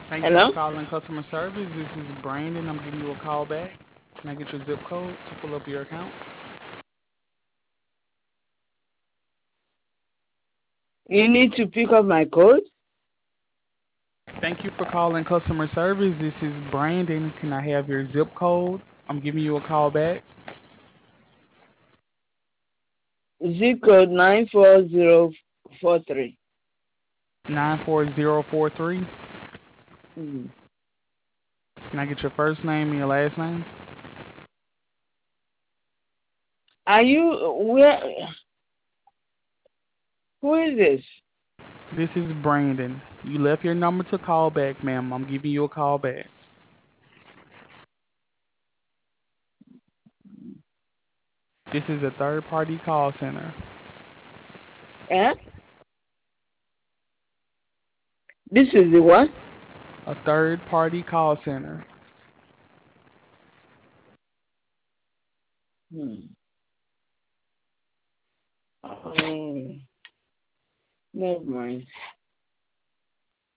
Thank you for Hello? calling customer service. This is Brandon. I'm giving you a call back. Can I get your zip code to pull up your account? You need to pick up my code? Thank you for calling customer service. This is Brandon. Can I have your zip code? I'm giving you a call back. Zip code 94043. 94043. Mm. Can I get your first name and your last name? Are you where? Who is this? This is Brandon. You left your number to call back, ma'am. I'm giving you a call back. This is a third party call center. Eh? This is the what? A third party call center. Hmm. Um, never mind.